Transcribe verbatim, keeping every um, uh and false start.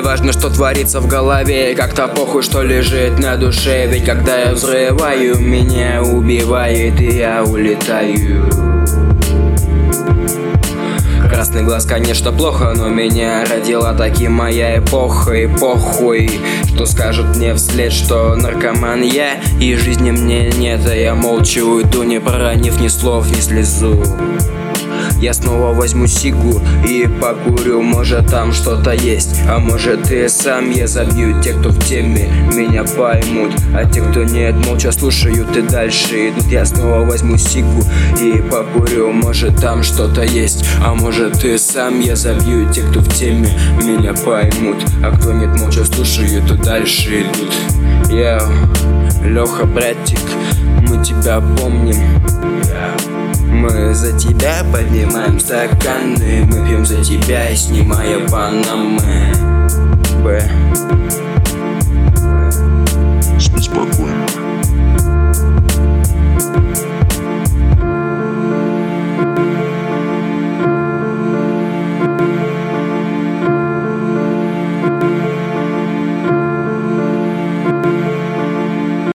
Не важно, что творится в голове, как-то похуй, что лежит на душе. Ведь когда я взрываю, меня убивает, и я улетаю. Красный глаз, конечно, плохо, но меня родила таки моя эпоха. И похуй, что скажут мне вслед, что наркоман я, и жизни мне нет. А я молча уйду, не проронив ни слов, ни слезу. Я снова возьму сигу и покурю, может там что-то есть, а может и сам я забью. Те, кто в теме, меня поймут, а те, кто нет, молча слушают и дальше идут. Я снова возьму сигу и покурю, может там что-то есть, а может и сам я забью. Те, кто в теме, меня поймут, а кто нет, молча слушают и дальше идут. Я Леха, братик, мы тебя помним. Мы за тебя поднимаем стаканы, мы пьем за тебя, снимая панамы. Б.